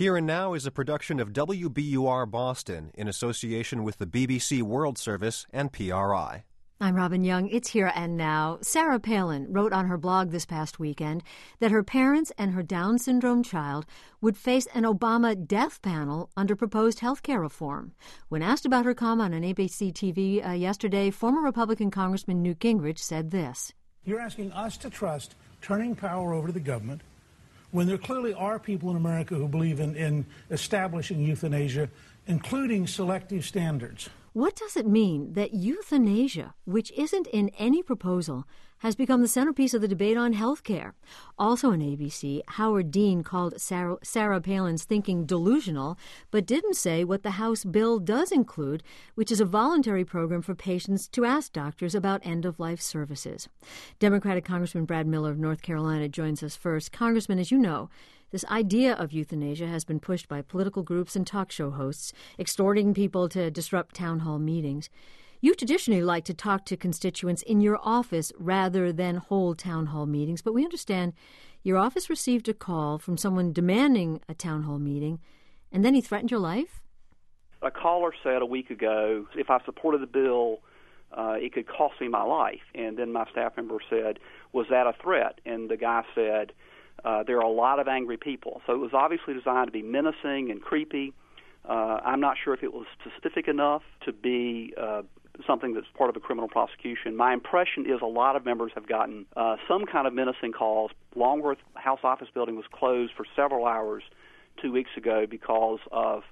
Here and Now is a production of WBUR Boston in association with the BBC World Service and PRI. I'm Robin Young. It's Here and Now. Sarah Palin wrote on her blog this past weekend that her parents and her Down syndrome child would face an Obama death panel under proposed health care reform. When asked about her comment on ABC TV yesterday, former Republican Congressman Newt Gingrich said this. You're asking us to trust turning power over to the government when there clearly are people in America who believe in establishing euthanasia, including selective standards. What does it mean that euthanasia, which isn't in any proposal, has become the centerpiece of the debate on health care? Also on ABC, Howard Dean called Sarah Palin's thinking delusional, but didn't say what the House bill does include, which is a voluntary program for patients to ask doctors about end-of-life services. Democratic Congressman Brad Miller of North Carolina joins us first. Congressman, as you know, this idea of euthanasia has been pushed by political groups and talk show hosts, extorting people to disrupt town hall meetings. You traditionally like to talk to constituents in your office rather than hold town hall meetings, but we understand your office received a call from someone demanding a town hall meeting, and then he threatened your life? A caller said a week ago, if I supported the bill, it could cost me my life. And then my staff member said, was that a threat? And the guy said, there are a lot of angry people. So it was obviously designed to be menacing and creepy. I'm not sure if it was specific enough to be something that's part of a criminal prosecution. My impression is a lot of members have gotten some kind of menacing calls. Longworth House Office Building was closed for several hours 2 weeks ago because of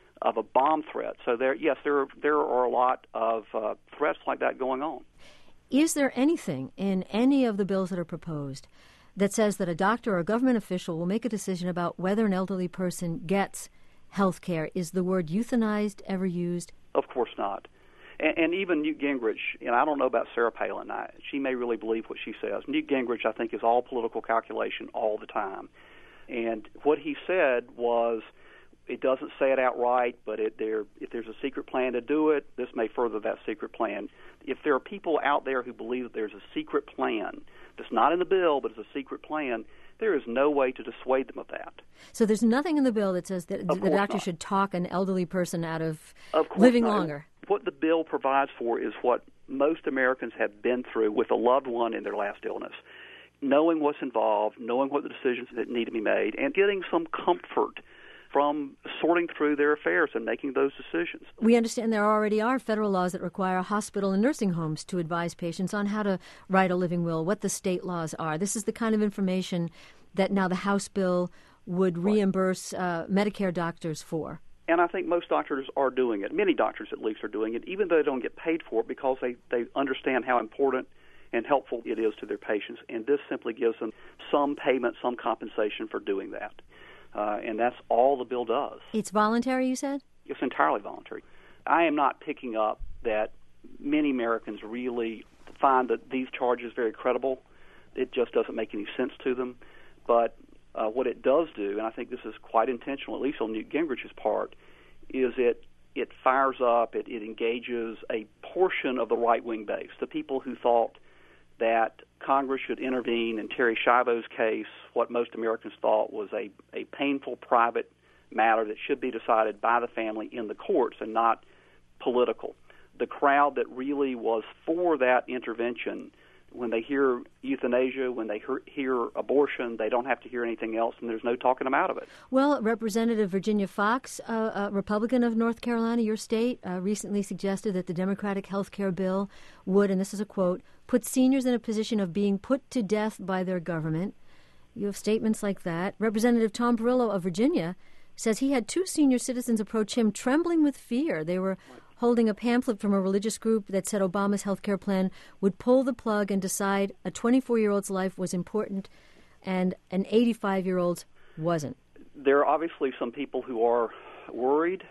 a bomb threat. So there are a lot of threats like that going on. Is there anything in any of the bills that are proposed that says that a doctor or a government official will make a decision about whether an elderly person gets health care? Is the word euthanized ever used? Of course not. And even Newt Gingrich, and I don't know about Sarah Palin, she may really believe what she says. Newt Gingrich, I think, is all political calculation all the time. And what he said was, it doesn't say it outright, but if there's a secret plan to do it, this may further that secret plan. If there are people out there who believe that there's a secret plan that's not in the bill, but is a secret plan, there is no way to dissuade them of that. So there's nothing in the bill that says that the doctor should talk an elderly person out of living longer. What the bill provides for is what most Americans have been through with a loved one in their last illness, knowing what's involved, knowing what the decisions that need to be made, and getting some comfort from sorting through their affairs and making those decisions. We understand there already are federal laws that require hospital and nursing homes to advise patients on how to write a living will, what the state laws are. This is the kind of information that now the House bill would reimburse Medicare doctors for. And I think most doctors are doing it. Many doctors, at least, are doing it, even though they don't get paid for it, because they understand how important and helpful it is to their patients. And this simply gives them some payment, some compensation for doing that. And that's all the bill does. It's voluntary, you said? It's entirely voluntary. I am not picking up that many Americans really find that these charges very credible. It just doesn't make any sense to them. But what it does do, and I think this is quite intentional, at least on Newt Gingrich's part, is it fires up, it engages a portion of the right-wing base, the people who thought that Congress should intervene in Terry Schiavo's case, what most Americans thought was a painful private matter that should be decided by the family in the courts and not political. The crowd that really was for that intervention, when they hear euthanasia, when they hear abortion, they don't have to hear anything else, and there's no talking them out of it. Well, Representative Virginia Foxx, a Republican of North Carolina, your state, recently suggested that the Democratic health care bill would, and this is a quote, put seniors in a position of being put to death by their government. You have statements like that. Representative Tom Perillo of Virginia says he had two senior citizens approach him trembling with fear. They were holding a pamphlet from a religious group that said Obama's health care plan would pull the plug and decide a 24-year-old's life was important and an 85-year-old's wasn't. There are obviously some people who are worried,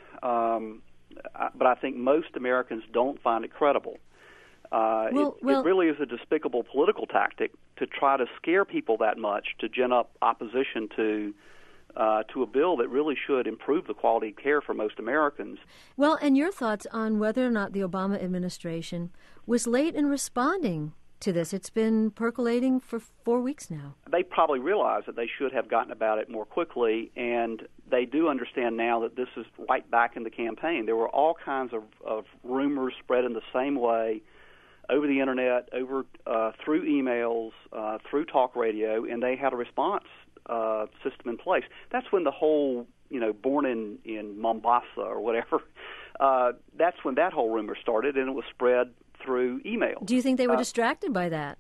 but I think most Americans don't find it credible. It really is a despicable political tactic to try to scare people that much, to gin up opposition to a bill that really should improve the quality of care for most Americans. Well, and your thoughts on whether or not the Obama administration was late in responding to this? It's been percolating for 4 weeks now. They probably realize that they should have gotten about it more quickly, and they do understand now that this is right back in the campaign. There were all kinds of rumors spread in the same way over the Internet, through emails, through talk radio, and they had a response system in place. That's when the whole, born in Mombasa or whatever, that's when that whole rumor started, and it was spread through email. Do you think they were distracted by that?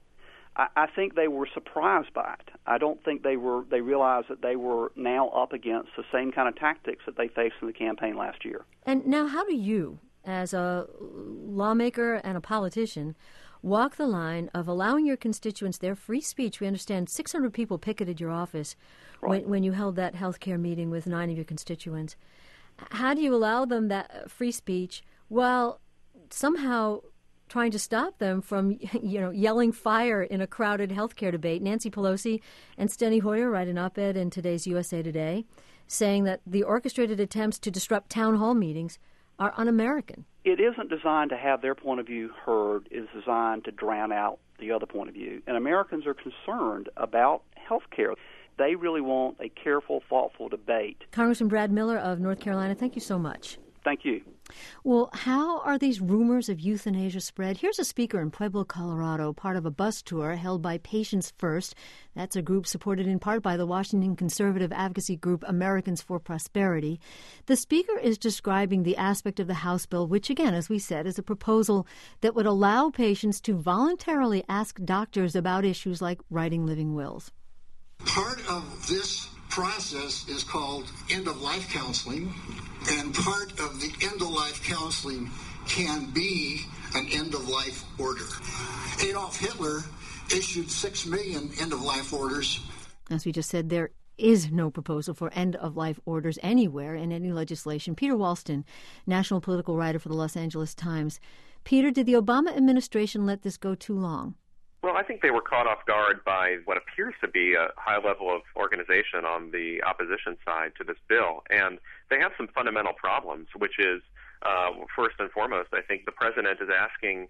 I think they were surprised by it. I don't think they realized that they were now up against the same kind of tactics that they faced in the campaign last year. And now how do you, as a lawmaker and a politician, walk the line of allowing your constituents their free speech? We understand 600 people picketed your office when you held that health care meeting with 9 of your constituents. How do you allow them that free speech while somehow trying to stop them from, yelling fire in a crowded health care debate? Nancy Pelosi and Steny Hoyer write an op-ed in today's USA Today saying that the orchestrated attempts to disrupt town hall meetings are un-American. It isn't designed to have their point of view heard. It's designed to drown out the other point of view. And Americans are concerned about health care. They really want a careful, thoughtful debate. Congressman Brad Miller of North Carolina, thank you so much. Thank you. Well, how are these rumors of euthanasia spread? Here's a speaker in Pueblo, Colorado, part of a bus tour held by Patients First. That's a group supported in part by the Washington conservative advocacy group Americans for Prosperity. The speaker is describing the aspect of the House bill, which, again, as we said, is a proposal that would allow patients to voluntarily ask doctors about issues like writing living wills. Part of this process is called end-of-life counseling, and part of the end-of-life counseling can be an end-of-life order. Adolf Hitler issued 6 million end-of-life orders. As we just said, there is no proposal for end-of-life orders anywhere in any legislation. Peter Walston, national political writer for the Los Angeles Times. Peter, did the Obama administration let this go too long? Well, I think they were caught off guard by what appears to be a high level of organization on the opposition side to this bill. And they have some fundamental problems, which is, first and foremost, I think the president is asking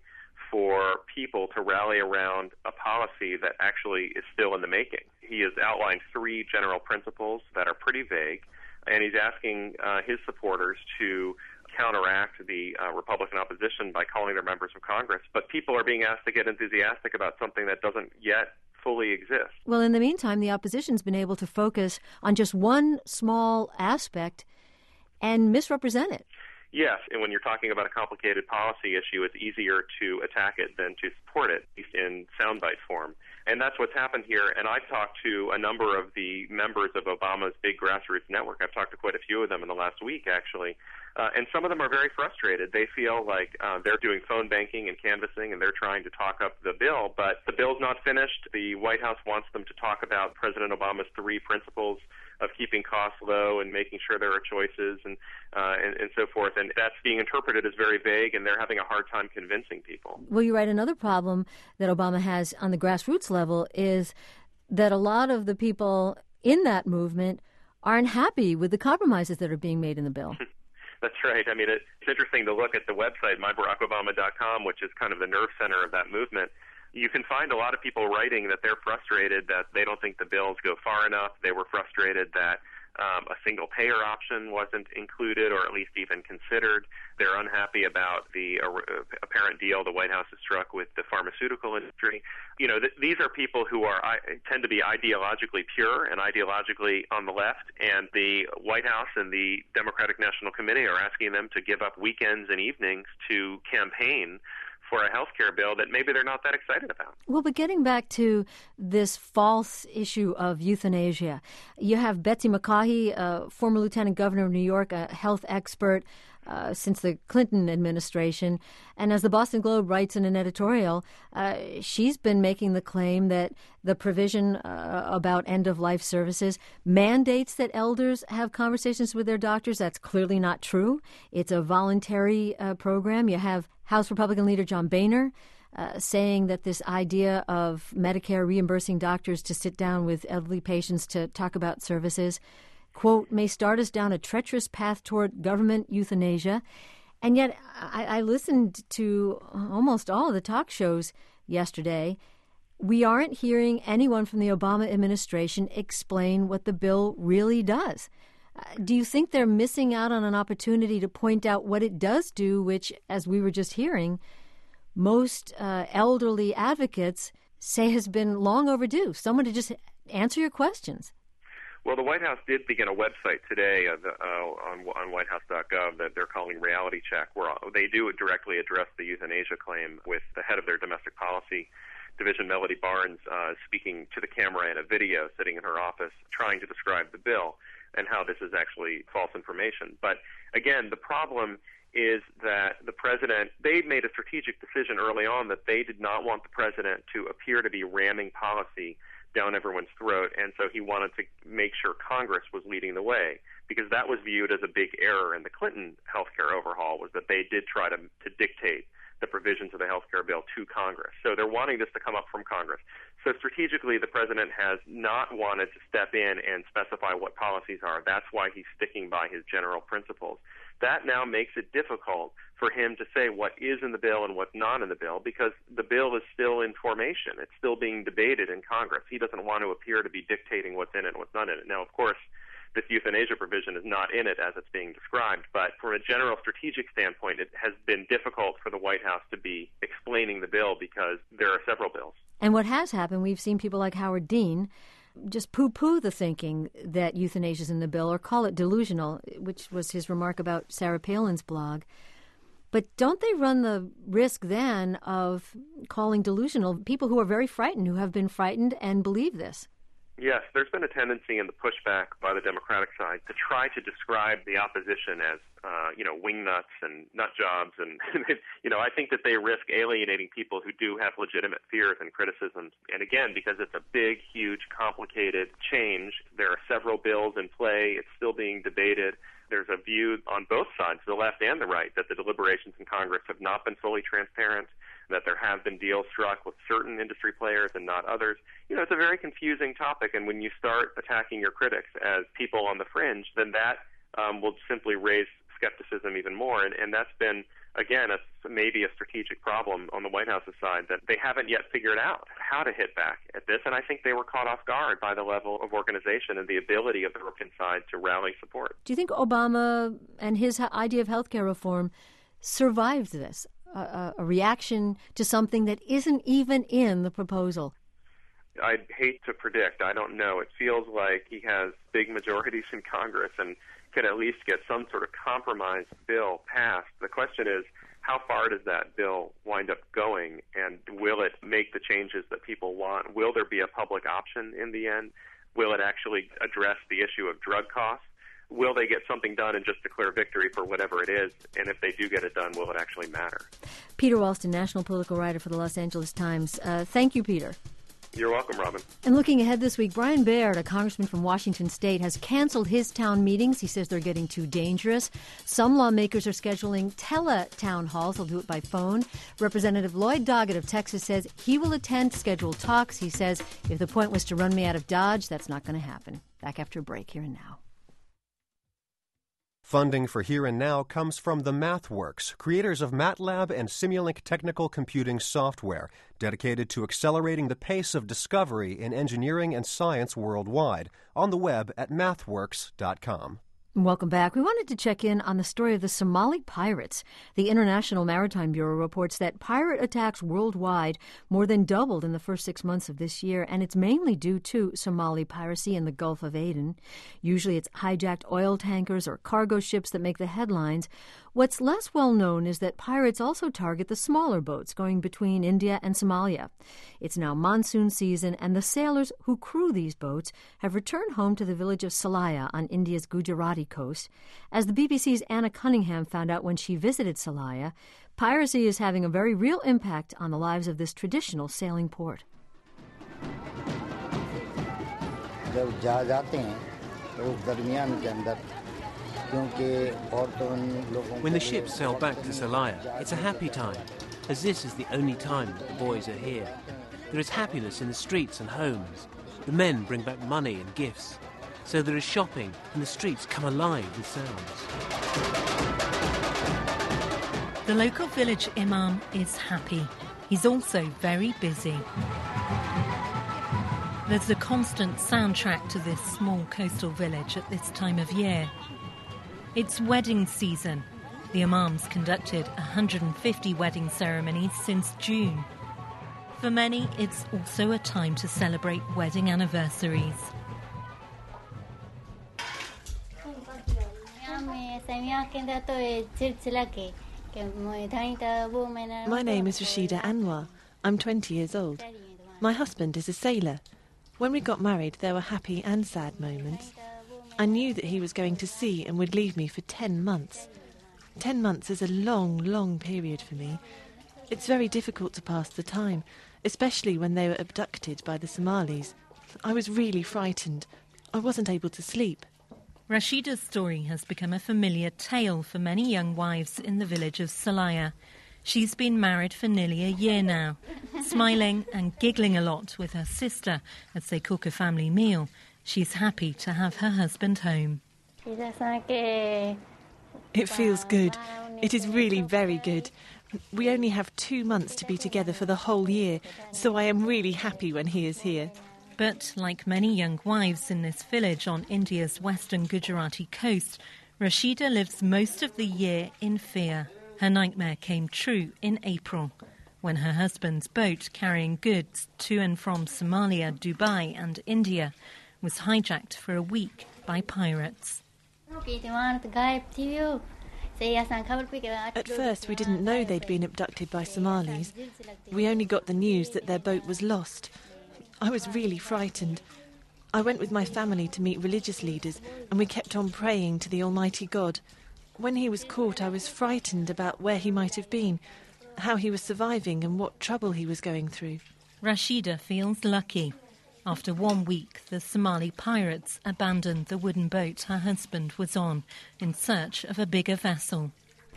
for people to rally around a policy that actually is still in the making. He has outlined 3 general principles that are pretty vague, and he's asking his supporters to counteract the Republican opposition by calling their members of Congress. But people are being asked to get enthusiastic about something that doesn't yet fully exist. Well, in the meantime, the opposition's been able to focus on just one small aspect and misrepresent it. Yes, and when you're talking about a complicated policy issue, it's easier to attack it than to support it, at least in soundbite form. And that's what's happened here. And I've talked to a number of the members of Obama's big grassroots network. I've talked to quite a few of them in the last week, actually. And some of them are very frustrated. They feel like they're doing phone banking and canvassing, and they're trying to talk up the bill. But the bill's not finished. The White House wants them to talk about President Obama's 3 principles of keeping costs low and making sure there are choices and so forth. And that's being interpreted as very vague, and they're having a hard time convincing people. Well, you're right. Another problem that Obama has on the grassroots level is that a lot of the people in that movement aren't happy with the compromises that are being made in the bill. That's right. I mean, it's interesting to look at the website, myBarackObama.com, which is kind of the nerve center of that movement. You can find a lot of people writing that they're frustrated that they don't think the bills go far enough. They were frustrated that a single-payer option wasn't included or at least even considered. They're unhappy about the apparent deal the White House has struck with the pharmaceutical industry. You know, these are people who tend to be ideologically pure and ideologically on the left, and the White House and the Democratic National Committee are asking them to give up weekends and evenings to campaign for a health care bill that maybe they're not that excited about. Well, but getting back to this false issue of euthanasia, you have Betsy McCaughey, former lieutenant governor of New York, a health expert since the Clinton administration. And as the Boston Globe writes in an editorial, she's been making the claim that the provision about end-of-life services mandates that elders have conversations with their doctors. That's clearly not true. It's a voluntary program. You have House Republican leader John Boehner saying that this idea of Medicare reimbursing doctors to sit down with elderly patients to talk about services, quote, may start us down a treacherous path toward government euthanasia. And yet I listened to almost all of the talk shows yesterday. We aren't hearing anyone from the Obama administration explain what the bill really does. Do you think they're missing out on an opportunity to point out what it does do, which, as we were just hearing, most elderly advocates say has been long overdue? Someone to just answer your questions. Well, the White House did begin a website today on whitehouse.gov that they're calling Reality Check, where they do directly address the euthanasia claim with the head of their domestic policy division, Melody Barnes, speaking to the camera in a video sitting in her office trying to describe the bill and how this is actually false information. But again, the problem is that the president, they made a strategic decision early on that they did not want the president to appear to be ramming policy down everyone's throat, and so he wanted to make sure Congress was leading the way, because that was viewed as a big error in the Clinton health care overhaul, was that they did try to dictate the provisions of the health care bill to Congress. So they're wanting this to come up from Congress. So strategically, the president has not wanted to step in and specify what policies are. That's why he's sticking by his general principles. That now makes it difficult for him to say what is in the bill and what's not in the bill, because the bill is still in formation. It's still being debated in Congress. He doesn't want to appear to be dictating what's in it and what's not in it. Now, of course, this euthanasia provision is not in it as it's being described, but from a general strategic standpoint, it has been difficult for the White House to be explaining the bill because there are several bills. And what has happened, we've seen people like Howard Dean just poo-poo the thinking that euthanasia is in the bill or call it delusional, which was his remark about Sarah Palin's blog. But don't they run the risk then of calling delusional people who are very frightened, who have been frightened and believe this? Yes, there's been a tendency in the pushback by the Democratic side to try to describe the opposition as, wingnuts and nut jobs. And, I think that they risk alienating people who do have legitimate fears and criticisms. And again, because it's a big, huge, complicated change, there are several bills in play. It's still being debated. There's a view on both sides, the left and the right, that the deliberations in Congress have not been fully transparent, that there have been deals struck with certain industry players and not others. It's a very confusing topic, and when you start attacking your critics as people on the fringe, then that will simply raise skepticism even more, and that's been, again, maybe a strategic problem on the White House's side, that they haven't yet figured out how to hit back at this, and I think they were caught off guard by the level of organization and the ability of the Republican side to rally support. Do you think Obama and his idea of health care reform survived this? A reaction to something that isn't even in the proposal? I'd hate to predict. I don't know. It feels like he has big majorities in Congress and can at least get some sort of compromise bill passed. The question is, how far does that bill wind up going, and will it make the changes that people want? Will there be a public option in the end? Will it actually address the issue of drug costs? Will they get something done and just declare victory for whatever it is? And if they do get it done, will it actually matter? Peter Walston, national political writer for the Los Angeles Times. Thank you, Peter. You're welcome, Robin. And looking ahead this week, Brian Baird, a congressman from Washington State, has canceled his town meetings. He says they're getting too dangerous. Some lawmakers are scheduling tele-town halls. They'll do it by phone. Representative Lloyd Doggett of Texas says he will attend scheduled talks. He says if the point was to run me out of Dodge, that's not going to happen. Back after a break, Here and Now. Funding for Here and Now comes from the MathWorks, creators of MATLAB and Simulink technical computing software, dedicated to accelerating the pace of discovery in engineering and science worldwide, on the web at mathworks.com. Welcome back. We wanted to check in on the story of the Somali pirates. The International Maritime Bureau reports that pirate attacks worldwide more than doubled in the first 6 months of this year, and it's mainly due to Somali piracy in the Gulf of Aden. Usually it's hijacked oil tankers or cargo ships that make the headlines. What's less well known is that pirates also target the smaller boats going between India and Somalia. It's now monsoon season, and the sailors who crew these boats have returned home to the village of Salaya on India's Gujarati coast. As the BBC's Anna Cunningham found out when she visited Salaya, piracy is having a very real impact on the lives of this traditional sailing port. When the ships sail back to Salaya, it's a happy time, as this is the only time that the boys are here. There is happiness in the streets and homes. The men bring back money and gifts. So there is shopping, and the streets come alive with sounds. The local village imam is happy. He's also very busy. There's a constant soundtrack to this small coastal village at this time of year. It's wedding season. The Imams conducted 150 wedding ceremonies since June. For many, it's also a time to celebrate wedding anniversaries. My name is Rashida Anwar. I'm 20 years old. My husband is a sailor. When we got married, there were happy and sad moments. I knew that he was going to sea and would leave me for 10 months. 10 months is a long, long period for me. It's very difficult to pass the time, especially when they were abducted by the Somalis. I was really frightened. I wasn't able to sleep. Rashida's story has become a familiar tale for many young wives in the village of Salaya. She's been married for nearly a year now, smiling and giggling a lot with her sister as they cook a family meal. She's happy to have her husband home. It feels good. It is really very good. We only have 2 months to be together for the whole year, so I am really happy when he is here. But like many young wives in this village on India's western Gujarati coast, Rashida lives most of the year in fear. Her nightmare came true in April, when her husband's boat carrying goods to and from Somalia, Dubai and India was hijacked for a week by pirates. At first, we didn't know they'd been abducted by Somalis. We only got the news that their boat was lost. I was really frightened. I went with my family to meet religious leaders, and we kept on praying to the Almighty God. When he was caught, I was frightened about where he might have been, how he was surviving and what trouble he was going through. Rashida feels lucky. After 1 week, the Somali pirates abandoned the wooden boat her husband was on in search of a bigger vessel.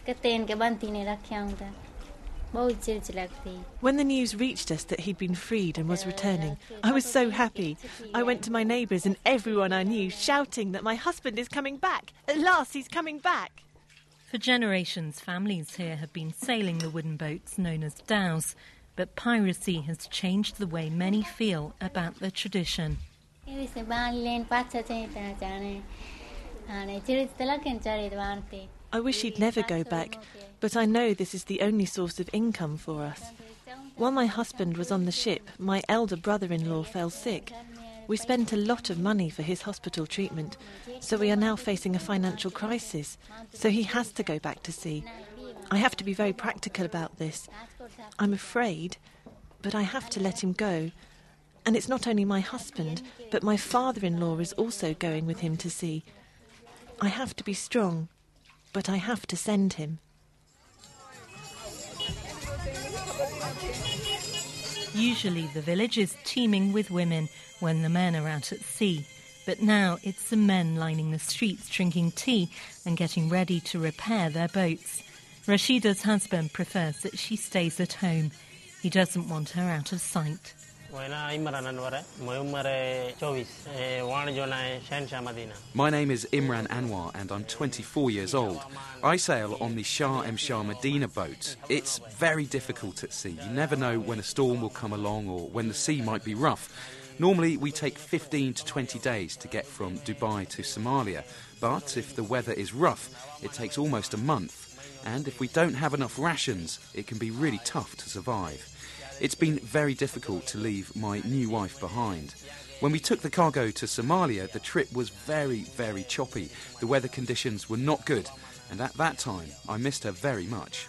When the news reached us that he'd been freed and was returning, I was so happy. I went to my neighbours and everyone I knew shouting that my husband is coming back. At last he's coming back. For generations, families here have been sailing the wooden boats known as dhows, but piracy has changed the way many feel about the tradition. I wish he'd never go back, but I know this is the only source of income for us. While my husband was on the ship, my elder brother-in-law fell sick. We spent a lot of money for his hospital treatment, so we are now facing a financial crisis, so he has to go back to sea. I have to be very practical about this. I'm afraid, but I have to let him go. And it's not only my husband, but my father-in-law is also going with him to sea. I have to be strong, but I have to send him. Usually the village is teeming with women when the men are out at sea. But now it's the men lining the streets drinking tea and getting ready to repair their boats. Rashida's husband prefers that she stays at home. He doesn't want her out of sight. My name is Imran Anwar and I'm 24 years old. I sail on the Shah M. Shah Medina boat. It's very difficult at sea. You never know when a storm will come along or when the sea might be rough. Normally we take 15 to 20 days to get from Dubai to Somalia, but if the weather is rough, it takes almost a month. And if we don't have enough rations, it can be really tough to survive. It's been very difficult to leave my new wife behind. When we took the cargo to Somalia, the trip was very, very choppy. The weather conditions were not good, and at that time, I missed her very much.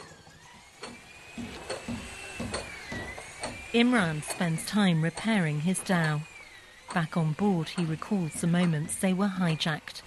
Imran spends time repairing his dhow. Back on board, he recalls the moments they were hijacked.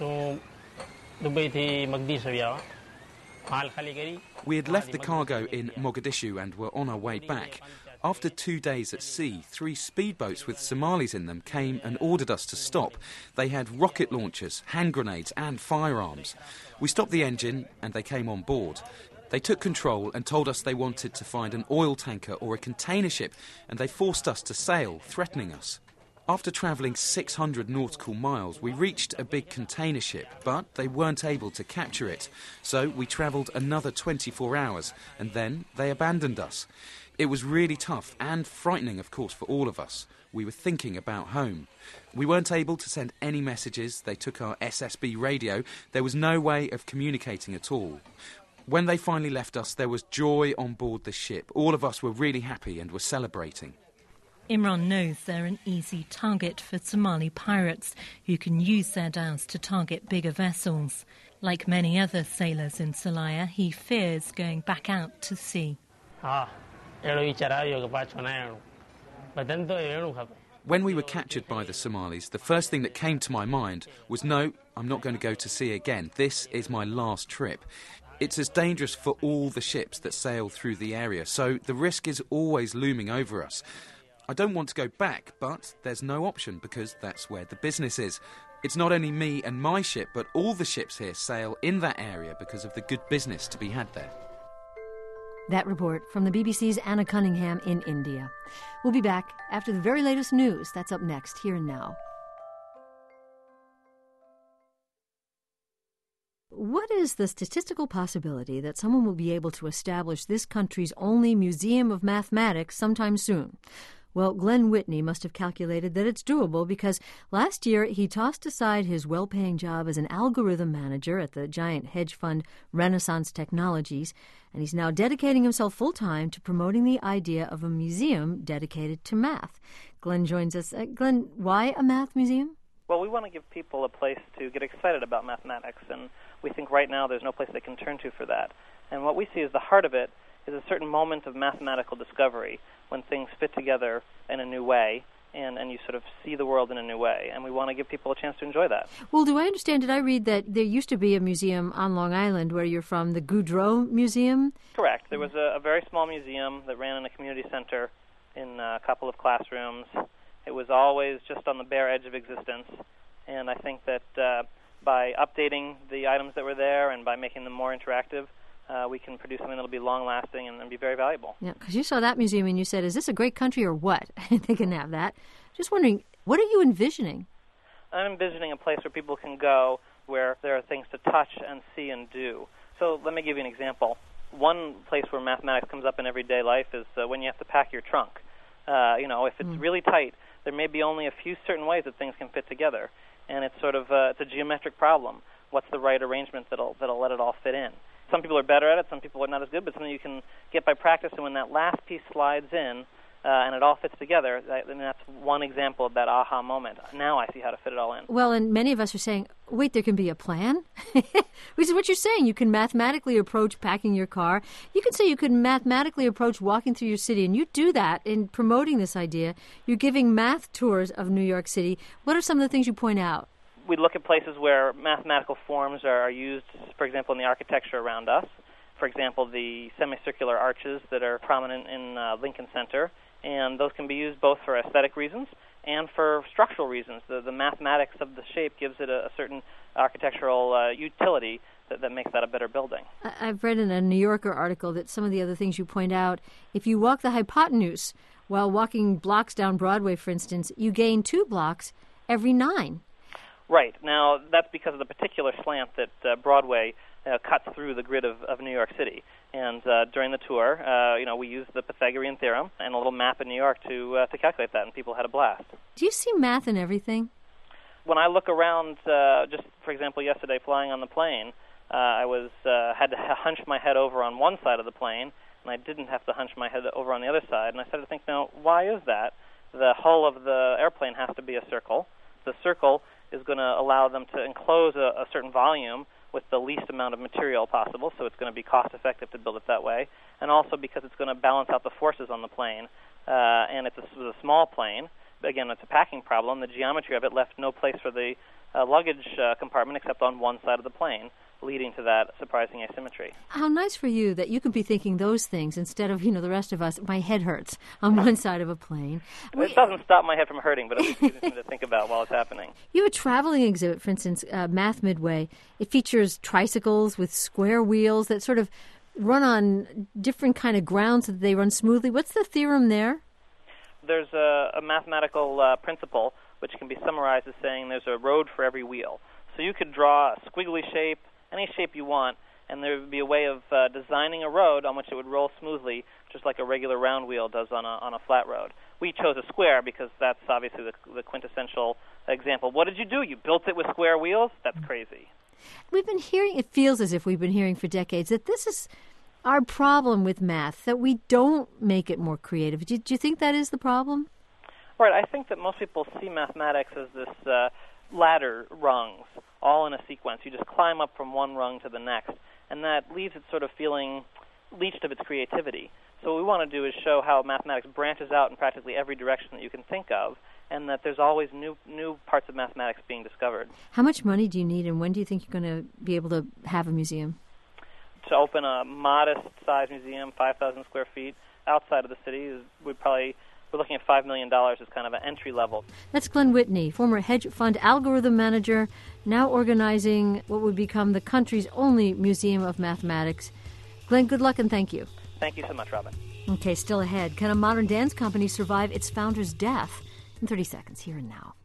We had left the cargo in Mogadishu and were on our way back. After 2 days at sea, 3 speedboats with Somalis in them came and ordered us to stop. They had rocket launchers, hand grenades and firearms. We stopped the engine and they came on board. They took control and told us they wanted to find an oil tanker or a container ship, and they forced us to sail, threatening us. After travelling 600 nautical miles, we reached a big container ship, but they weren't able to capture it. So we travelled another 24 hours, and then they abandoned us. It was really tough and frightening, of course, for all of us. We were thinking about home. We weren't able to send any messages. They took our SSB radio. There was no way of communicating at all. When they finally left us, there was joy on board the ship. All of us were really happy and were celebrating. Imran knows they're an easy target for Somali pirates who can use their dhows to target bigger vessels. Like many other sailors in Salaya, he fears going back out to sea. When we were captured by the Somalis, the first thing that came to my mind was, no, I'm not going to go to sea again. This is my last trip. It's as dangerous for all the ships that sail through the area, so the risk is always looming over us. I don't want to go back, but there's no option because that's where the business is. It's not only me and my ship, but all the ships here sail in that area because of the good business to be had there. That report from the BBC's Anna Cunningham in India. We'll be back after the very latest news. That's up next, Here and Now. What is the statistical possibility that someone will be able to establish this country's only museum of mathematics sometime soon? Well, Glenn Whitney must have calculated that it's doable because last year he tossed aside his well-paying job as an algorithm manager at the giant hedge fund Renaissance Technologies, and he's now dedicating himself full-time to promoting the idea of a museum dedicated to math. Glenn joins us. Glenn, why a math museum? Well, we want to give people a place to get excited about mathematics, and we think right now there's no place they can turn to for that. And what we see as the heart of it is a certain moment of mathematical discovery when things fit together in a new way and you sort of see the world in a new way. And we want to give people a chance to enjoy that. Well, do I understand, did I read that there used to be a museum on Long Island where you're from, the Goudreau Museum? Correct. There was a very small museum that ran in a community center in a couple of classrooms. It was always just on the bare edge of existence. And I think that by updating the items that were there and by making them more interactive, we can produce something that will be long-lasting and be very valuable. Yeah, because you saw that museum and you said, is this a great country or what? They can have that. Just wondering, what are you envisioning? I'm envisioning a place where people can go where there are things to touch and see and do. So let me give you an example. One place where mathematics comes up in everyday life is when you have to pack your trunk. If it's really tight, there may be only a few certain ways that things can fit together. And it's sort of it's a geometric problem. What's the right arrangement that'll let it all fit in? Some people are better at it, some people are not as good, but something you can get by practice, and when that last piece slides in and it all fits together, that's one example of that aha moment. Now I see how to fit it all in. Well, and many of us are saying, wait, there can be a plan? Which is what you're saying. You can mathematically approach packing your car. You can say you can mathematically approach walking through your city, and you do that in promoting this idea. You're giving math tours of New York City. What are some of the things you point out? We look at places where mathematical forms are used, for example, in the architecture around us. For example, the semicircular arches that are prominent in Lincoln Center, and those can be used both for aesthetic reasons and for structural reasons. The mathematics of the shape gives it a certain architectural utility that makes that a better building. I've read in a New Yorker article that some of the other things you point out, if you walk the hypotenuse while walking blocks down Broadway, for instance, you gain 2 blocks every 9. Right. Now, that's because of the particular slant that Broadway cuts through the grid of New York City. And during the tour, we used the Pythagorean theorem and a little map in New York to calculate that, and people had a blast. Do you see math in everything? When I look around, just for example, yesterday flying on the plane, I had to hunch my head over on one side of the plane, and I didn't have to hunch my head over on the other side. And I started to think, now, why is that? The hull of the airplane has to be a circle. The circle is going to allow them to enclose a certain volume with the least amount of material possible, so it's going to be cost-effective to build it that way, and also because it's going to balance out the forces on the plane. And it's a small plane. Again, it's a packing problem. The geometry of it left no place for the luggage compartment except on one side of the plane, leading to that surprising asymmetry. How nice for you that you can be thinking those things instead of, the rest of us, my head hurts on one side of a plane. It doesn't stop my head from hurting, but it's something to think about while it's happening. You have a traveling exhibit, for instance, Math Midway. It features tricycles with square wheels that sort of run on different kind of grounds so that they run smoothly. What's the theorem there? There's a mathematical principle which can be summarized as saying there's a road for every wheel. So you could draw a squiggly shape, any shape you want, and there would be a way of designing a road on which it would roll smoothly, just like a regular round wheel does on a flat road. We chose a square because that's obviously the quintessential example. What did you do? You built it with square wheels? That's crazy. We've been hearing, it feels as if we've been hearing for decades, that this is our problem with math, that we don't make it more creative. Do you think that is the problem? Right. I think that most people see mathematics as this ladder rungs, all in a sequence. You just climb up from one rung to the next, and that leaves it sort of feeling leached of its creativity. So what we want to do is show how mathematics branches out in practically every direction that you can think of, and that there's always new parts of mathematics being discovered. How much money do you need, and when do you think you're going to be able to have a museum? To open a modest-sized museum, 5,000 square feet, outside of the city, we're looking at $5 million as kind of an entry level. That's Glenn Whitney, former hedge fund algorithm manager, now organizing what would become the country's only museum of mathematics. Glenn, good luck and thank you. Thank you so much, Robin. Okay, still ahead. Can a modern dance company survive its founder's death? In 30 seconds, here and now.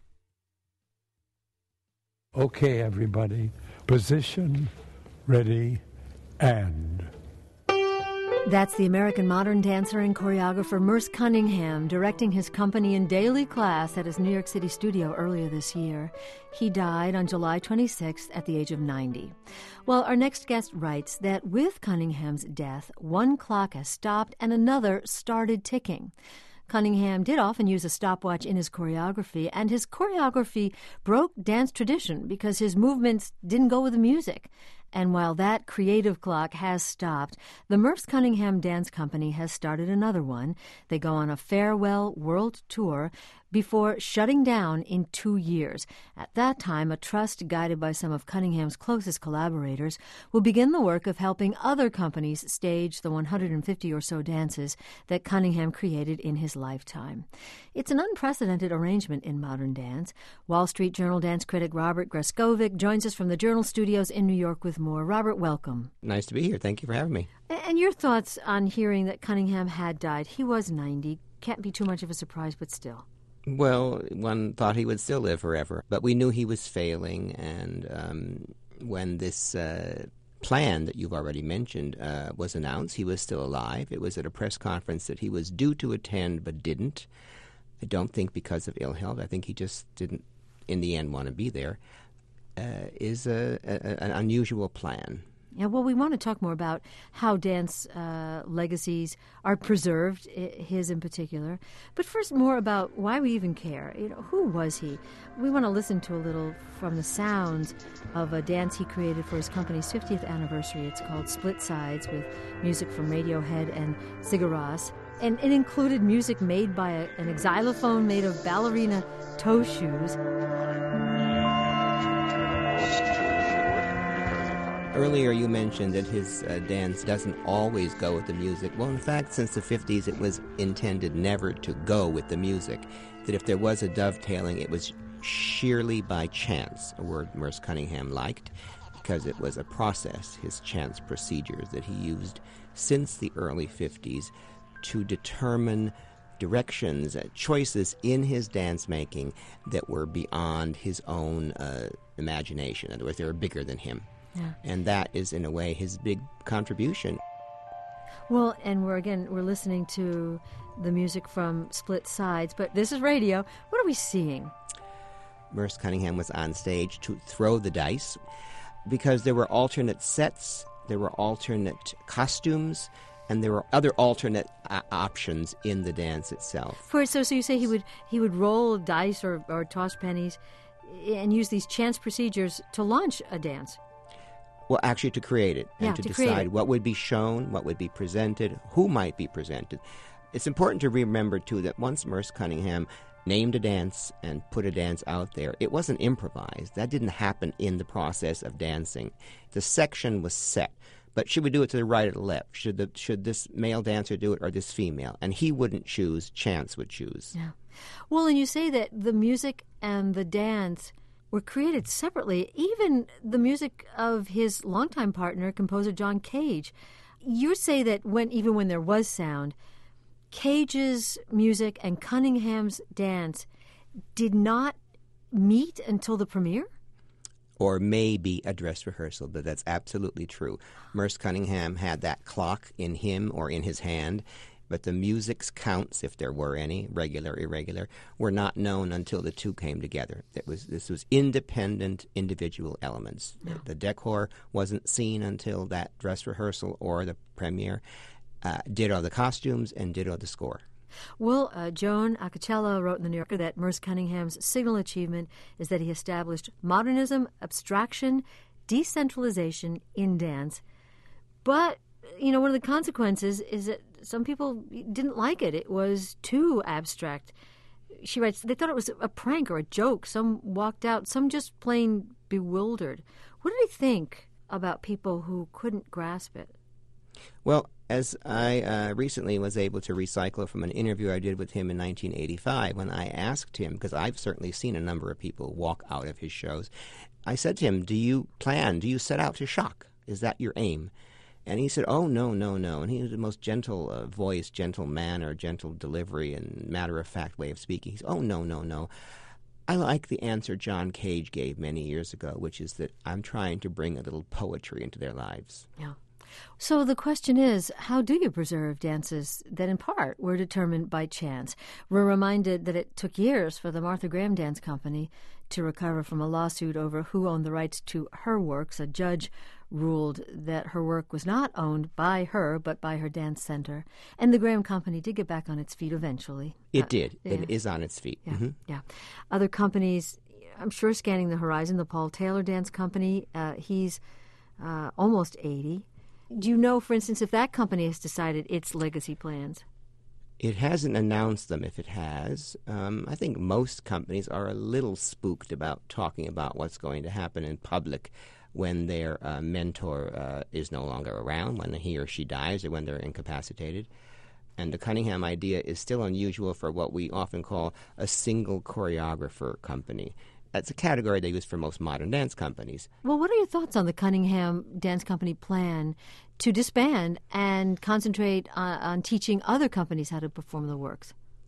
Okay, everybody. Position, ready, and... That's the American modern dancer and choreographer Merce Cunningham directing his company in daily class at his New York City studio earlier this year. He died on July 26th at the age of 90. Well, our next guest writes that with Cunningham's death, one clock has stopped and another started ticking. Cunningham did often use a stopwatch in his choreography, and his choreography broke dance tradition because his movements didn't go with the music. And while that creative clock has stopped, the Merce Cunningham Dance Company has started another one. They go on a farewell world tour before shutting down in 2 years. At that time, a trust guided by some of Cunningham's closest collaborators will begin the work of helping other companies stage the 150 or so dances that Cunningham created in his lifetime. It's an unprecedented arrangement in modern dance. Wall Street Journal dance critic Robert Greskovic joins us from the Journal studios in New York with more. Robert, welcome. Nice to be here. Thank you for having me. And your thoughts on hearing that Cunningham had died? He was 90. Can't be too much of a surprise, but still. Well, one thought he would still live forever, but we knew he was failing, and when this plan that you've already mentioned was announced, he was still alive. It was at a press conference that he was due to attend but didn't. I don't think because of ill health. I think he just didn't, in the end, want to be there. Is an unusual plan. Yeah, well, we want to talk more about how dance legacies are preserved, his in particular. But first, more about why we even care. You know, who was he? We want to listen to a little from the sounds of a dance he created for his company's 50th anniversary. It's called Split Sides, with music from Radiohead and Sigur Rós. And it included music made by an xylophone made of ballerina toe shoes. Earlier you mentioned that his dance doesn't always go with the music. Well, in fact, since the 50s, it was intended never to go with the music. That if there was a dovetailing, it was sheerly by chance, a word Merce Cunningham liked, because it was a process, his chance procedures that he used since the early 50s to determine directions, choices in his dance making that were beyond his own imagination. In other words, they were bigger than him. Yeah. And that is, in a way, his big contribution. Well, and we're listening to the music from Split Sides, but this is radio. What are we seeing? Merce Cunningham was on stage to throw the dice because there were alternate sets, there were alternate costumes, and there were other alternate options in the dance itself. So you say he would roll dice or toss pennies and use these chance procedures to launch a dance? Well, actually to create it and to decide what would be shown, what would be presented, who might be presented. It's important to remember, too, that once Merce Cunningham named a dance and put a dance out there, it wasn't improvised. That didn't happen in the process of dancing. The section was set. But should we do it to the right or the left? Should this male dancer do it or this female? And he wouldn't choose. Chance would choose. Yeah. Well, and you say that the music and the dance were created separately, even the music of his longtime partner, composer John Cage. You say that even when there was sound, Cage's music and Cunningham's dance did not meet until the premiere? or maybe a dress rehearsal, but that's absolutely true. Merce Cunningham had that clock in him or in his hand, but the music's counts, if there were any, regular, irregular, were not known until the two came together. This was independent, individual elements. No. The decor wasn't seen until that dress rehearsal or the premiere. Ditto the costumes and ditto the score. Well, Joan Acocella wrote in the New Yorker that Merce Cunningham's signal achievement is that he established modernism, abstraction, decentralization in dance. But, one of the consequences is that some people didn't like it. It was too abstract. She writes, they thought it was a prank or a joke. Some walked out, some just plain bewildered. What did he think about people who couldn't grasp it? Well, as I recently was able to recycle from an interview I did with him in 1985, when I asked him, because I've certainly seen a number of people walk out of his shows, I said to him, do you set out to shock? Is that your aim? And he said, oh, no. And he was the most gentle voice, gentle manner, gentle delivery, and matter-of-fact way of speaking. He said, oh, no. I like the answer John Cage gave many years ago, which is that I'm trying to bring a little poetry into their lives. Yeah. So the question is, how do you preserve dances that in part were determined by chance? We're reminded that it took years for the Martha Graham Dance Company to recover from a lawsuit over who owned the rights to her works. A judge ruled that her work was not owned by her, but by her dance center. And the Graham Company did get back on its feet eventually. It did. Yeah. It is on its feet. Yeah, mm-hmm. Yeah. Other companies, I'm sure, scanning the horizon. The Paul Taylor Dance Company, he's almost 80. Do you know, for instance, if that company has decided its legacy plans? It hasn't announced them if it has. I think most companies are a little spooked about talking about what's going to happen in public when their mentor is no longer around, when he or she dies, or when they're incapacitated. And the Cunningham idea is still unusual for what we often call a single choreographer company. That's a category they use for most modern dance companies. Well, what are your thoughts on the Cunningham Dance Company plan to disband and concentrate on teaching other companies how to perform the works?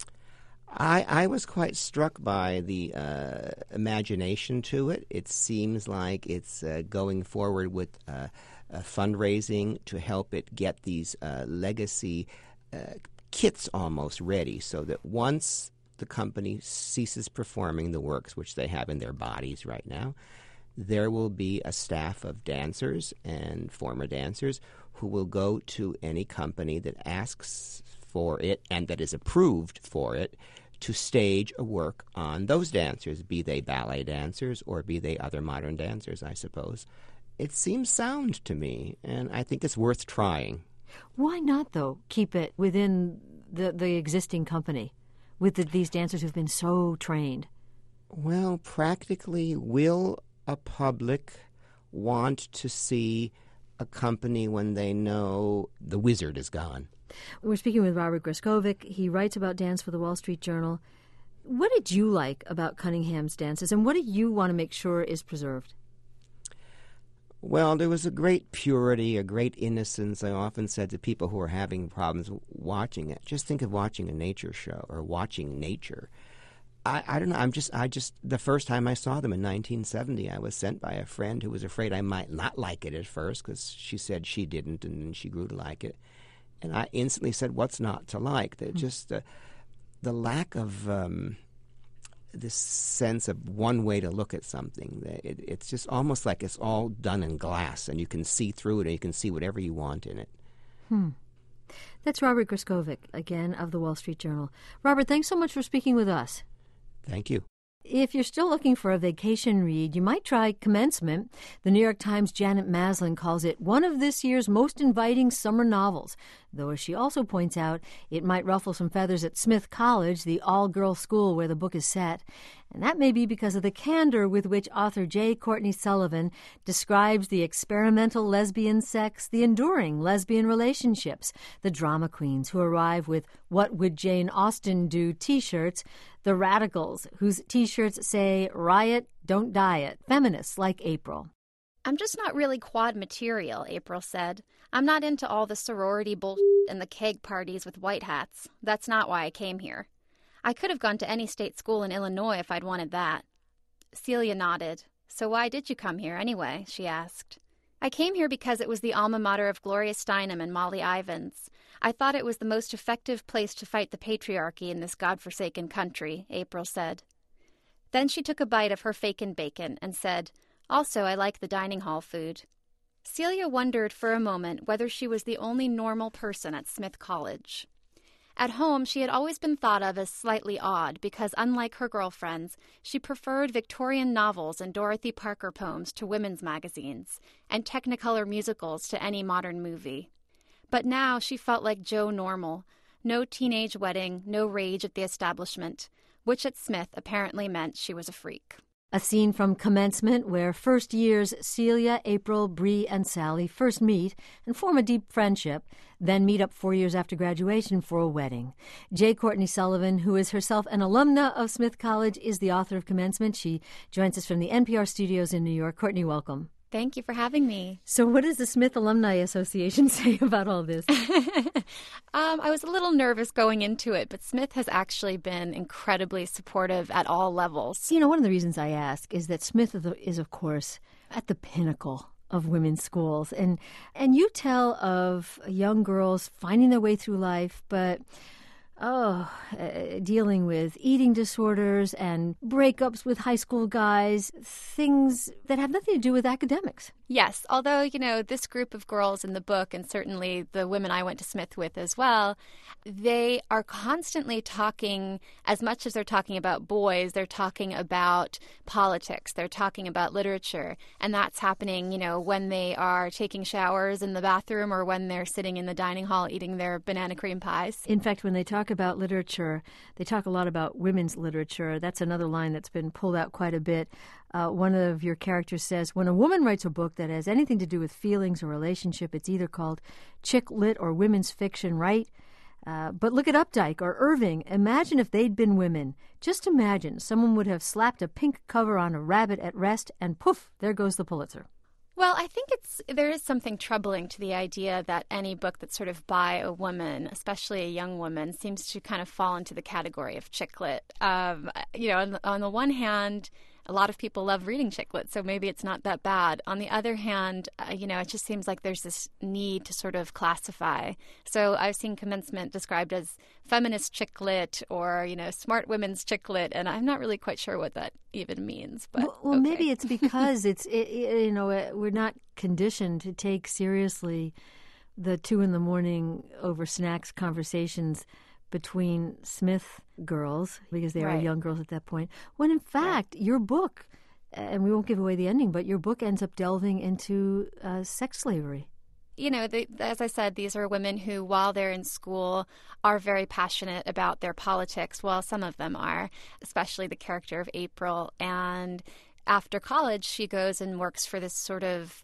I was quite struck by the imagination to it. It seems like it's going forward with fundraising to help it get these legacy kits almost ready, so that once the company ceases performing the works which they have in their bodies right now, there will be a staff of dancers and former dancers who will go to any company that asks for it and that is approved for it to stage a work on those dancers, be they ballet dancers or be they other modern dancers, I suppose. It seems sound to me, and I think it's worth trying. Why not, though, keep it within the existing company with these dancers who've been so trained? Well, practically, will a public want to see a company when they know the wizard is gone? We're speaking with Robert Greskovic. He writes about dance for the Wall Street Journal. What did you like about Cunningham's dances, and what do you want to make sure is preserved? Well, there was a great purity, a great innocence. I often said to people who are having problems watching it, just think of watching a nature show or watching nature. I don't know. The first time I saw them in 1970, I was sent by a friend who was afraid I might not like it at first because she said she didn't, and then she grew to like it. And I instantly said, what's not to like? Just the lack of this sense of one way to look at something. It's just almost like it's all done in glass, and you can see through it, and you can see whatever you want in it. That's Robert Greskovic, again, of the Wall Street Journal. Robert, thanks so much for speaking with us. Thank you. If you're still looking for a vacation read, you might try Commencement. The New York Times' Janet Maslin calls it one of this year's most inviting summer novels, though, as she also points out, it might ruffle some feathers at Smith College, the all-girl school where the book is set. And that may be because of the candor with which author J. Courtney Sullivan describes the experimental lesbian sex, the enduring lesbian relationships, the drama queens who arrive with "What Would Jane Austen Do" T-shirts, the radicals whose T-shirts say "Riot, don't diet," feminists like April. I'm just not really quad material, April said. I'm not into all the sorority bullshit and the keg parties with white hats. That's not why I came here. I could have gone to any state school in Illinois if I'd wanted that. Celia nodded. "So why did you come here anyway?" she asked. "I came here because it was the alma mater of Gloria Steinem and Molly Ivins. I thought it was the most effective place to fight the patriarchy in this godforsaken country," April said. Then she took a bite of her Fakin' bacon and said, "Also, I like the dining hall food." Celia wondered for a moment whether she was the only normal person at Smith College. At home, she had always been thought of as slightly odd because, unlike her girlfriends, she preferred Victorian novels and Dorothy Parker poems to women's magazines, and Technicolor musicals to any modern movie. But now she felt like Joe Normal. No teenage wedding, no rage at the establishment, which at Smith apparently meant she was a freak. A scene from Commencement where first years Celia, April, Bree, and Sally first meet and form a deep friendship, then meet up 4 years after graduation for a wedding. J. Courtney Sullivan, who is herself an alumna of Smith College, is the author of Commencement. She joins us from the NPR studios in New York. Courtney, welcome. Thank you for having me. So what does the Smith Alumni Association say about all this? I was a little nervous going into it, but Smith has actually been incredibly supportive at all levels. You know, one of the reasons I ask is that Smith is, of course, at the pinnacle of women's schools. And you tell of young girls finding their way through life, but dealing with eating disorders and breakups with high school guys, things that have nothing to do with academics. Yes, although, you know, this group of girls in the book, and certainly the women I went to Smith with as well, they are constantly talking, as much as they're talking about boys, they're talking about politics, they're talking about literature, and that's happening, you know, when they are taking showers in the bathroom or when they're sitting in the dining hall eating their banana cream pies. In fact, when they talk about literature, they talk a lot about women's literature. That's another line that's been pulled out quite a bit. One of your characters says, when a woman writes a book that has anything to do with feelings or relationship, it's either called chick lit or women's fiction, right? But look at Updike or Irving. Imagine if they'd been women. Just imagine someone would have slapped a pink cover on a rabbit at rest and poof, there goes the Pulitzer. Well, I think there is something troubling to the idea that any book that's sort of by a woman, especially a young woman, seems to kind of fall into the category of chick lit. You know, on the one hand, a lot of people love reading chick lit, so maybe it's not that bad. On the other hand, you know, it just seems like there's this need to sort of classify. So I've seen Commencement described as feminist chick lit or, you know, smart women's chick lit, and I'm not really quite sure what that even means. But well, okay. Maybe it's because you know, we're not conditioned to take seriously the 2 a.m. over snacks conversations between Smith girls, because they are young girls at that point, when in fact your book, and we won't give away the ending, but your book ends up delving into sex slavery. You know, as I said, these are women who, while they're in school, are very passionate about their politics. Well, some of them are, especially the character of April. And after college, she goes and works for this sort of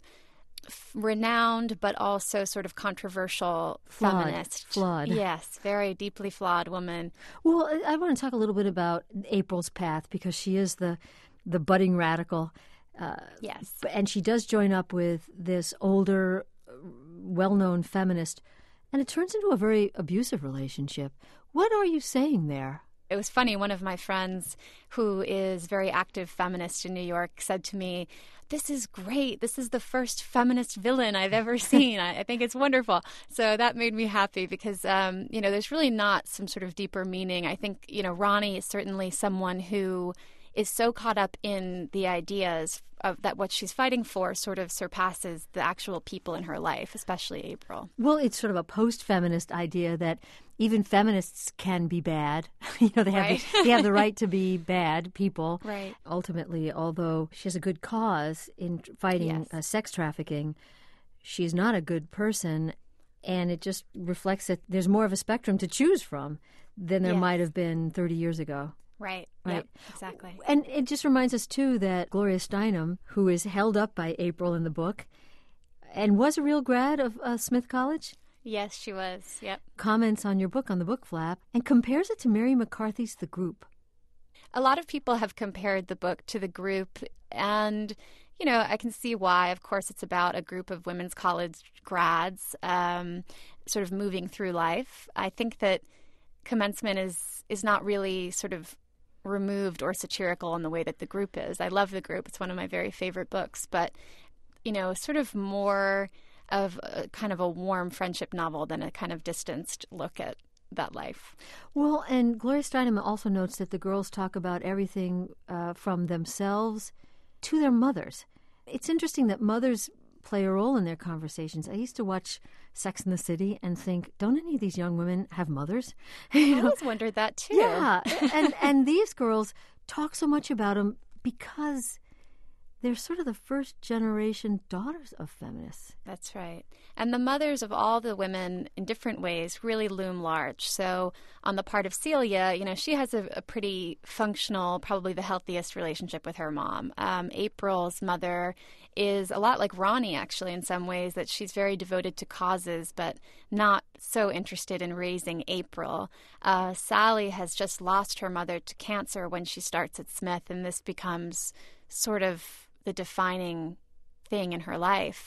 renowned but also sort of controversial feminist. Flawed. Yes, very deeply flawed woman. Well, I want to talk a little bit about April's path because she is the budding radical. Yes. And she does join up with this older, well-known feminist, and it turns into a very abusive relationship. What are you saying there? It was funny. One of my friends, who is very active feminist in New York, said to me, "This is great. This is the first feminist villain I've ever seen. I think it's wonderful." So that made me happy because, you know, there's really not some sort of deeper meaning. I think, you know, Ronnie is certainly someone who is so caught up in the ideas of that what she's fighting for sort of surpasses the actual people in her life, especially April. Well, it's sort of a post-feminist idea that even feminists can be bad. You know, they have the right to be bad people. Right. Ultimately, although she has a good cause in fighting sex trafficking, she's not a good person, and it just reflects that there's more of a spectrum to choose from than there might have been 30 years ago. Right. Yep, exactly. And it just reminds us, too, that Gloria Steinem, who is held up by April in the book, and was a real grad of Smith College. Yes, she was. Yep. Comments on your book on the book flap and compares it to Mary McCarthy's The Group. A lot of people have compared the book to The Group, and, you know, I can see why. Of course, it's about a group of women's college grads sort of moving through life. I think that Commencement is not really sort of removed or satirical in the way that the group is. I love the group. It's one of my very favorite books, but, sort of more of a kind of a warm friendship novel than a kind of distanced look at that life. Well, and Gloria Steinem also notes that the girls talk about everything from themselves to their mothers. It's interesting that mothers play a role in their conversations. I used to watch Sex and the City and think, don't any of these young women have mothers? I always wondered that too. Yeah, and these girls talk so much about them because they're sort of the first generation daughters of feminists. That's right. And the mothers of all the women in different ways really loom large. So on the part of Celia, she has a pretty functional, probably the healthiest relationship with her mom. April's mother is a lot like Ronnie, actually, in some ways, that she's very devoted to causes, but not so interested in raising April. Sally has just lost her mother to cancer when she starts at Smith, and this becomes sort of the defining thing in her life.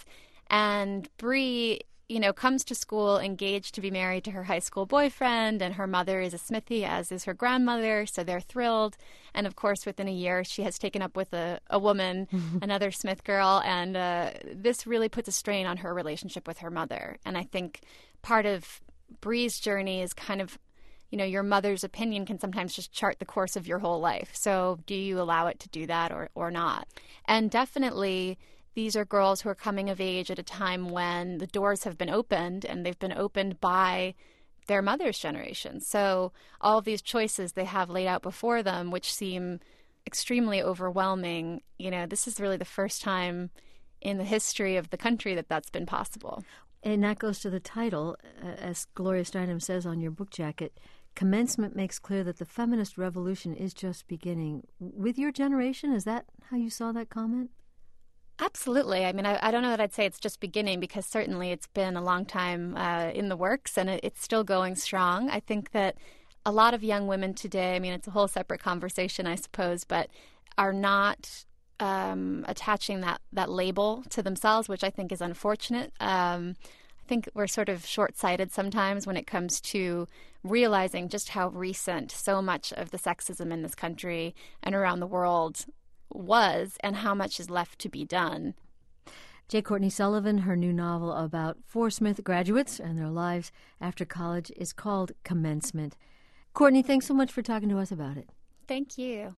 And Bree, comes to school engaged to be married to her high school boyfriend, and her mother is a Smithie, as is her grandmother, so they're thrilled. And of course, within a year, she has taken up with a woman, another Smith girl, and this really puts a strain on her relationship with her mother. And I think part of Bree's journey is kind of, your mother's opinion can sometimes just chart the course of your whole life. So do you allow it to do that or not? And definitely, these are girls who are coming of age at a time when the doors have been opened, and they've been opened by their mother's generation. So all of these choices they have laid out before them, which seem extremely overwhelming, this is really the first time in the history of the country that that's been possible. And that goes to the title, as Gloria Steinem says on your book jacket, Commencement makes clear that the feminist revolution is just beginning. With your generation, is that how you saw that comment? Absolutely. I mean, I don't know that I'd say it's just beginning, because certainly it's been a long time in the works, and it's still going strong. I think that a lot of young women today, I mean, it's a whole separate conversation, I suppose, but are not attaching that label to themselves, which I think is unfortunate. I think we're sort of short-sighted sometimes when it comes to realizing just how recent so much of the sexism in this country and around the world was, and how much is left to be done. J. Courtney Sullivan, her new novel about 4 Smith graduates and their lives after college is called Commencement. Courtney, thanks so much for talking to us about it. Thank you.